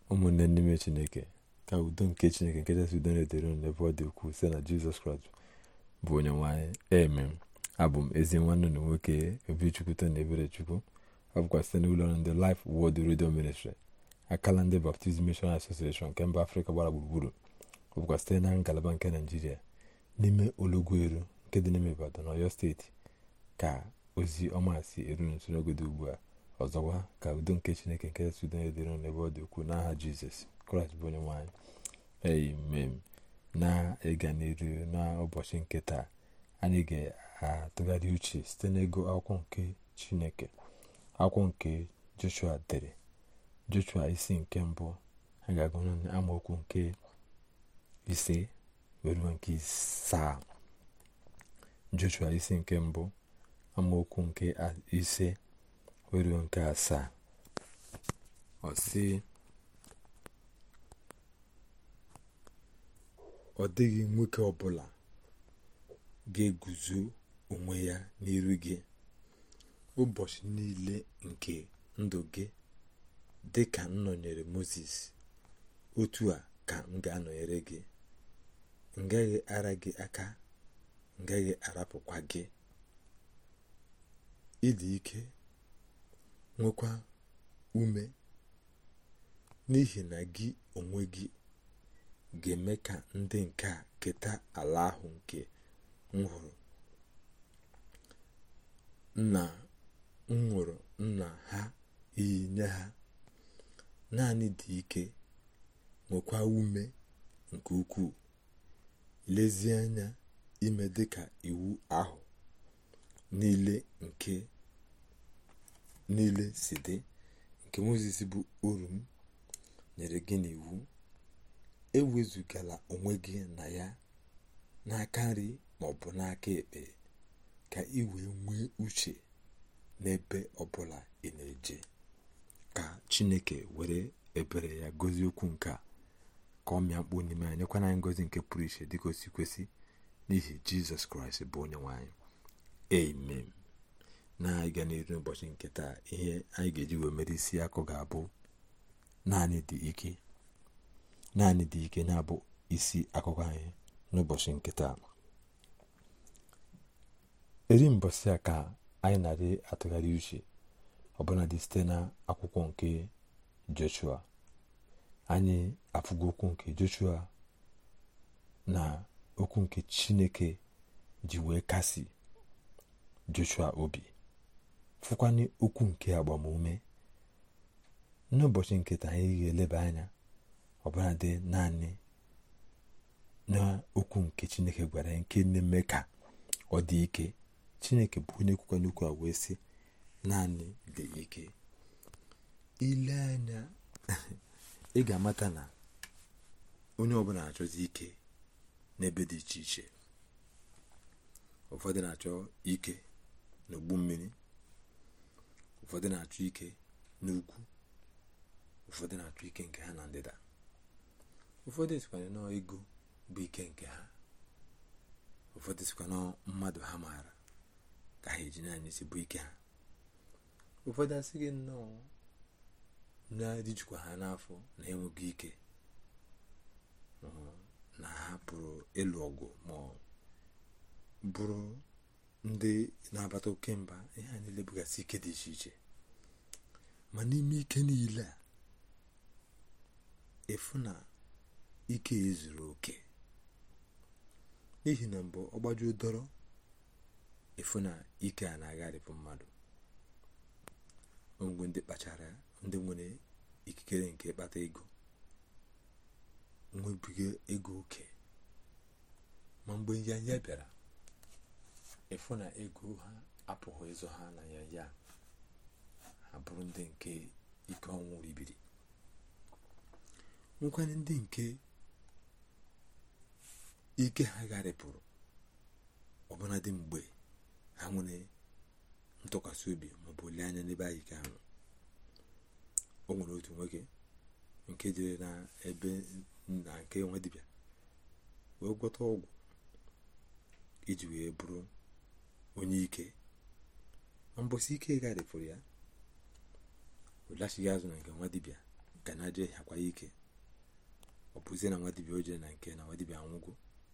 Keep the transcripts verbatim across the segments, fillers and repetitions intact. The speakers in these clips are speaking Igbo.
ụmụnne n'ime Chineke, ka udo nke Chineke nke kachasị udo na-edere unu n'ebe ọ dị ukwuu site na Jizọs Kraịst bụ onye nwe anyị. Amen. Abụ m ezi nwanne unu nwoke Obichukwu na Eberechukwu. Ọ bụkwa site n'ụlọ ọrụ ndị Life Word Radio Ministry, akala ndị Baptist Mission Association nke mba Afrịka gbara gburugburu. Ọ bụkwa site na ngalaba nke Naijiria n'ime Olugweru nke dị n'ime Ibadan, Ọyọ steeti, ka ozi ọma si eru nso n'oge dị ugbu a. Ọzọkwa, ka udo nke Chineke nke kachasị udo na-edere unu n'ebe ọ dị ukwuu n'aha Jizọs Kraịst bụ onye nwe anyị. Amen. Na ịga n'iru n'ụbọchị nke taa, anyị ga-atụgharị uche site n'ego akwụkwọ nke Chineke, akwụkwọ nke Joshua dere. Joshua isi nke mbụ, a ga-agụ amaokwu nke ise ruo nke asaa. Joshua isi nke mbụ, amaokwu nke ise ruo nke asaa. Ọ sị, ọ dịghị nwoke ọbụla ga-eguzo onwe ya n'iru gị ụbọchị niile nke ndụ gị, dị ka m nọnyere Mozis, otu a ka m ga-anọnyere gị. M gaghị ara gị aka, m gaghị arapụkwa gị. Ịdị ike, nwekwa ume, n'ihi na gị onwe gị ga-eme ka ndị nke a keta ala ahụ nke m hụrụ nna m ṅụrụ nna ha iyi nye ha. Naanị dị ike, nwekwa ume nke ukwuu, lezie anya ime dịka iwu ahụ niile nke niile si dị, nke Mozis bụ oru m nyere gị n'iwu. Ewezugala onwe gị na ya n'aka nri maọbụ n'aka ekpe, ka ị wee nwee uche n'ebe ọbụla ị na-eje. Ka Chineke were ebere ya gọzie okwu nke a, ka ọ mịa mkpụrụ n'ime anyị, nyekwana anyị ngọzi nke pụrụ iche dịka o si kwesị, n'ihi Jizọs Kraịst bụ onye nwe anyị. Amen. Na ịga n'iru n'ụbọchị nke taa, ihe anyị ga-eji wee mere isi akụ ga-abụ naanị dị ike. Naanị dị ike na-abụ isi akụkọ anyị n'ụbọchị nke taa. Eri mbọsị a ka anyị na-adị atụgharị uche, ọbụla dị site na akwụkwọ nke Joshua. Anyị afụgo okwu nke Joshua na okwu nke Chineke ji wee kasị Joshua obi, fụkwanye okwu nke agbamume. N'ụbọchị nke taa, anyị ga-eleba anya ọbụla dị naanị n'okwu nke Chineke gwara ya, nke na-eme ka ọ dị ike. Chineke bụ onye kwukwa n'okwu a wee sị naanị dị ike. Ile anya ị ga-amata na onye ọbụla na-achọzi ike n'ebe dị iche iche. Ụfọdụ na-achọ ike n'ogbu mmiri, ụfọdụ na-achọ ike n'ugwu, ụfọdụ na-achọ ike nke ha na ndịda, ụfọdụ sikwanye na ego bụ ike nke ha, ụfọdụ sikwa na mmadụ ha maara ka ha eji naanị isi bụ ike ha. Ụfọdụ asị gị nnọọ na-rijikwa ha n'afọ na enweghị ike, na ha pụrụ ịlụ ọgụ ma bụrụ ndị na-abata oke mba. Ihe a niile bụgasị ike dị iche iche. Ma n'ime ike niile a, efu na ike ezuru oke, n'ihi na mbụ ọgbaju dọrọ, efu na ike a na-agharịpụ mmadụ. Ngwe ndị kpachara, ndị nwere ikikere nke ịkpata ego, nwebiga ego oke, ma mgbe ya ya bịara, efu na ego ha apụghị ịzụ ha na ya ya, ha bụrụ ndị nke ike ọnwụ ribiri. Nwekwanye ndị nke ike ha gharịpụrụ, ọbụna dị mgbe ha nwere ntụkwasị obi maọbụ olileanya n'ebe anyị ka ahụ. O nwere otu nwoke nke jere na ebe na nke nwa dibịa wee gwọta ọgwụ iji wee bụrụ onye ike. Ma mbọsị ike gharịpụrụ ya, o lachighị azụ na nke nwa dibịa ka na aja ịhakwa ike. Ọ bụzie na nwa dibịa ojee na nke na nwa dibịa anwụgo,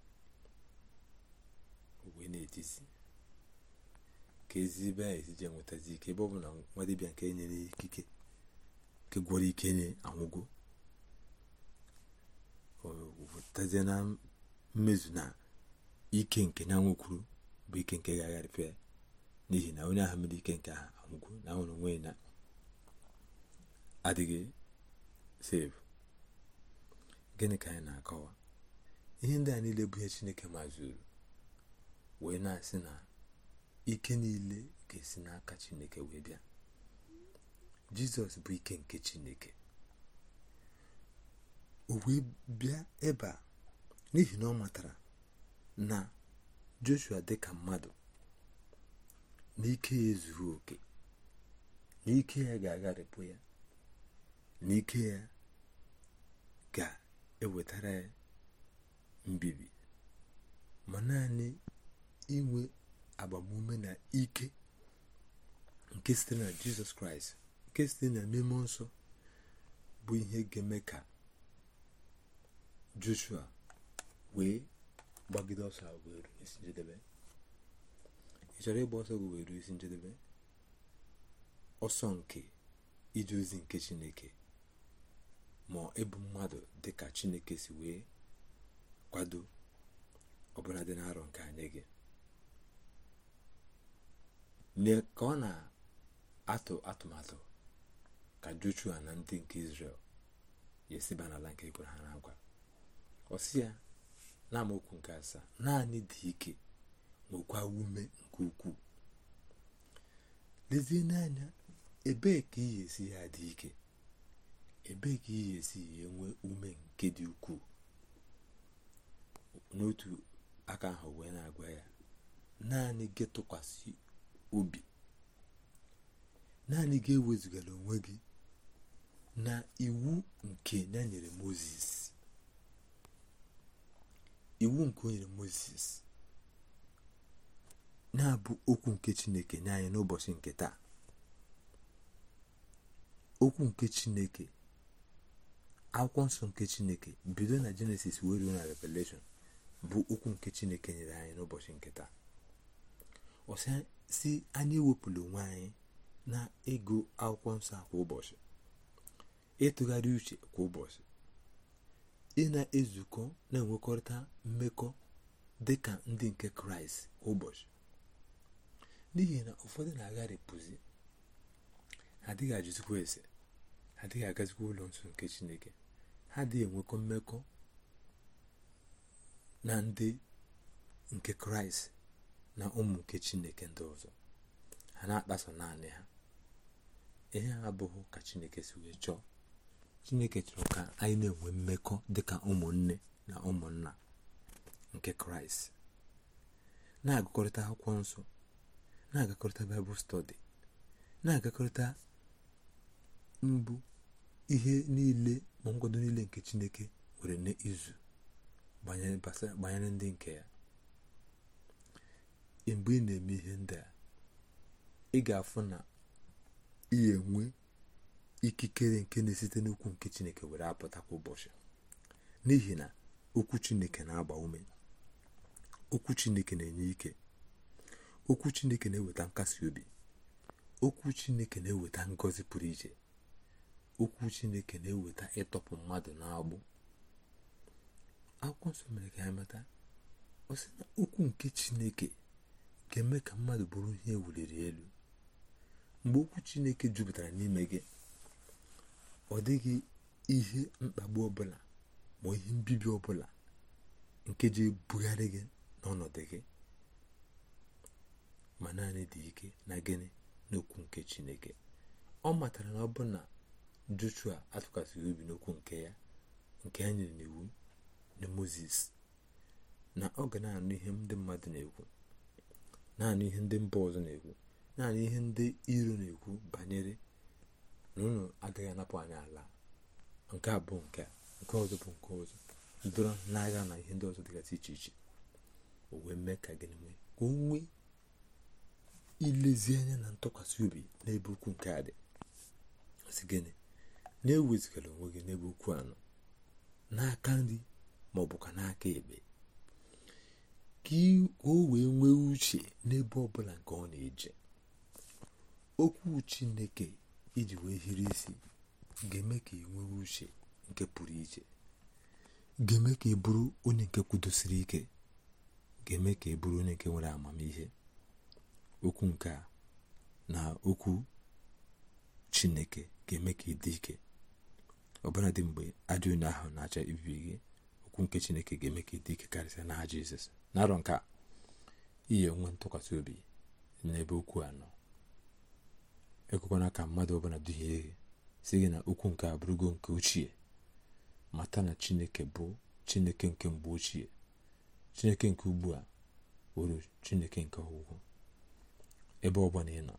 wee na-etisi ka ezi ebe a esiji enwetazi ike, ebe ọ bụ na nwa dibịa nke nyere ikike nke gwọrọ ike nye anwụgo. Wetazie na mmezu na ike nke na nwekwuru bụ ike nke ga-agharịfe ya, n'ihi na onye ahụ mere ike nke ahụ anwụgo, na ahụrụ onwe na adịghị save. Gịnị ka anyị na-akọwa? Ihe ndị a niile bụ ihe Chineke mazuru, wee na-asị na ike niile ga-esi n'aka Chineke wee bịa. Jizọs bụ ike nke Chineke, o wee bịa ebe a n'ihi na ọ matara na Joshua dịka mmadụ na ike ya ezughị oke, na ike ya ga-agharịpụ ya, na ike ya ga-ewetara ya mbibi, ma naanị inwe agbamume na ike nke site na Jizọs Kraịst, nke site na mmụọ nsọ, bụ ihe ga-eme ka Joshua wee gbagide ọsọ wee ruo isi njedebe. Ị chọrọ ịgba ọsọ gị wee ruo isi njedebe? Ọsọ nke ije ozi nke Chineke, ma ịbụ mmadụ dịka Chineke si wee kwado, ọbụla dị n'arọ nke anyị gị. Ka ọ na-atụ atụmatụ ka Joshua na ndị nke Izrel yesiba n'ala nke ekwere ha na-agwa, ọ sị ya na amaokwu nke asaa, naanị dị ike nwekwa ume nke ukwuu. Lezie n'anya, ebee ka iyi esi ya dị ike? Ebee ka iyi esi ya enwe ume nke dị ukwuu? N'otu aka ahụ wee na-agwa ya, naanị gị tụkwasị obi, naanị gị ewezugala onwe gị na iwu nke ya nyere Mozis. Iwu nke o nyere Mozis na-abụ okwu nke Chineke nye anyị n'ụbọchị nke taa. Okwu nke Chineke, akwụkwọ nsọ nke Chineke, bido na Genesis wee ruo na Revelation, bụ okwu nke Chineke nyere anyị n'ụbọchị nke taa. Ọ sị anyị ewepụla onwe anyị na ịgụ akwụkwọ nsọ kwa ụbọchị, ịtụgharị uche kwa ụbọchị, ị na-ezukọ na-enwekọrịta mmekọ dịka ndị nke Kraịst kwa ụbọchị. N'ihi na ụfọdụ na-agharịpụzi, ha adịghị ajụzikwa ese, ha adịghị agazikwa ụlọ nsọ nke Chineke, ha adịghị enwekọ mmekọ na ndị nke Kraịst na ụmụ nke Chineke ndị ọzọ. Ha na-akpaso naanị ha. Ihe ha abụghị ka Chineke si wee chọọ. Chineke chọrọ ka anyị na-enwe mmekọ dịka ụmụnne na ụmụnna nke Kraịst, na-agụkọrịta akwụkwọ nsọ, na-agakọrịta Bible study, na-agakọrịta mbụ ihe niile ma nkwado niile nke Chineke were n'izu banyere ndị nke ya. Mgbe ị na-eme ihe ndị a, ị ga-afụ na ị enwe ikikere nke na-esite n'okwu nke Chineke were apụta kwa ụbọchị, n'ihi na okwu Chineke na-agba ume, okwu Chineke na-enye ike, okwu Chineke na-eweta nkasi obi, okwu Chineke na-eweta ngọzi pụrụ iche, okwu Chineke na-eweta ịtọpụ mmadụ n'agbụ. Akwụkwọ nsọ mere ka ya mata, ọ sị na okwu nke Chineke ga-eme ka mmadụ bụrụ ihe ewuliri elu. Mgbe okwu Chineke jupụtara n'ime gị, ọ dịghị ihe mkpagbu ọbụla ma ihe mbibi ọbụla nke ji ebugharị gị n'ọnọdụ gị, ma naanị dị ike na gịnị? N'okwu nke Chineke. Ọ matara na ọ bụ na Joshua atụkwasịghị obi n'okwu nke ya nke ya nyere n'iwu na Mozis, na ọ ga na-anụ ihe ndị mmadụ na-ekwu, naanị ihe ndị mba ọzọ na-ekwu, naanị ihe ndị iro na-ekwu banyere na ụnụ agaghị anapụ anyị ala, nke a bụ nke a, nke ọzọ bụ nke ọzọ, ndọrọ n'agha na ihe ndị ọzọ dịgasị iche iche. O wee mee ka gịnị nwee ka o nwee ilezi anya na ntụkwasị obi n'ebe okwu nke a dị. Ọsị gịnị? na-ewezigara onwe gị n'ebe okwu anọ, n'aka nri ma ọ bụkwa n'aka ekpe, ka o wee nwee uche n'ebe ọbụla nke ọ na-eje. Okwu Chineke iji wee hiri isi ga-eme ka ị nwee uche nke pụrụ iche, ga-eme ka ị bụrụ onye nke kwudosiri ike, ga-eme ka ị bụrụ onye nke nwere amamihe. Okwu nke a na okwu Chineke ga-eme ka ị dị ike ọbụna dị mgbe ajọ onye ahụ na-achọ ibibi gị. Okwu nke Chineke ga-eme ka ị dị ike karịsịa n'aha Jizọs. n'arọ nke a, iyi onwe ntụkwasị obi n'ebe okwu a nọ. Ekwekwana ka mmadụ ọbụla duhie gị si gị na okwu nke a bụrụgo nke ochie. Mata na Chineke bụ Chineke nke mgbe ochie. Chineke nke ugbu a wụrụ Chineke nke ọgwụgwụ. Ebe ọbụla ị nọ,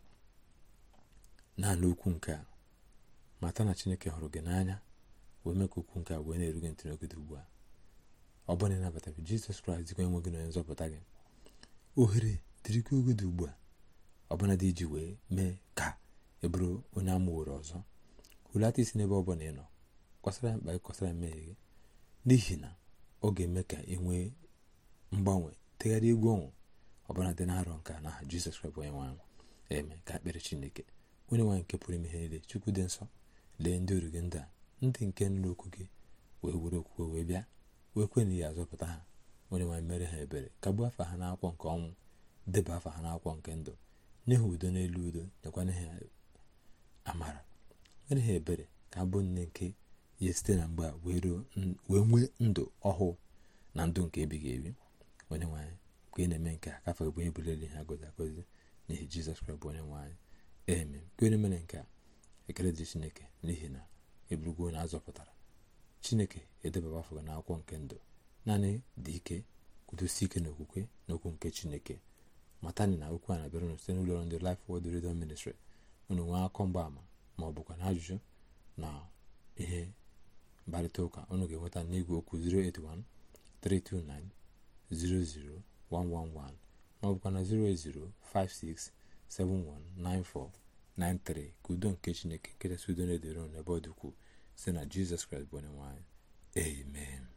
naanị okwu nke a, mata na Chineke hụrụ gị n'anya wee mee ka okwu nke a wee na-eru gị ntị n'oge ugbu a. Ọ bụrụ na ị nabataghị Jizọs Kraịst dịka onye nwe gị na onye nzọpụta gị, ohere dịrị gị oge dị ugbu a, ọbụla dị iji wee mee ka ị bụrụ onye amụworo ọzọ. Hulata isi n'ebe ọ bụla ị nọ, kọsara mkpa gị, kọsara mmehie gị, n'ihi na ọ ga-eme ka ị nwee mgbanwe, tegharịa egwu ọnwụ ọbụla dị n'arọ nke a n'aha Jizọs Kraịst bụ onye nwe anyị. Eme ka ekpere Chineke. Onye nwe anyị nke pụrụ ime ihe niile, Chukwu dị nsọ, lee ndị oru gị ndị a, ndị nke nụrụ okwu gị wee were okwukwe wee bịa wee kwe na ya azọpụta ha. Onye nwe anyị mere ha ebere, kagbuo afa ha n'akwụkwọ nke ọnwụ, deba afa ha n'akwụkwọ nke ndụ, nye ha udo n'elu udo, nyekwana ha amara. Mere ha ebere ka ha bụ nne nke ya site na mgbe a wee nwee ndụ ọhụụ na ndụ nke ebighị ebi. Onye nwe anyị, ka ị na-eme nke a, ka afọ gị bụ onye buliri ha gozi agozi n'ihi Jizọs Kraịst bụ onye nwe anyị. Amen. Ka onye mere nke a, ekele dị Chineke n'ihi na eburugo onye azọpụtara. Chineke edebaba afọ gị n'akwụkwọ nke ndụ. Naanị dị ike, kwudosi ike n'okwukwe n'okwu nke Chineke. Matani na okwu a na-abịara unu site n'ụlọ ọrụ ndị Life Word Radio Ministry. Unu nwee akọ mgbaama ma ọ bụkwa na ajụjụ na ihe mkparịta ụka, unu ga-enweta n'igwe okwu zero eight one three two nine zero zero one one one ma ọ bụkwa na zero eight zero five six seven one nine four nine three. Ka udo nke Chineke nke kachasị udo na-edere unu n'ebe ọ dị ukwuu site na Jizọs Kraịst bụ onye nwe anyị. Amen.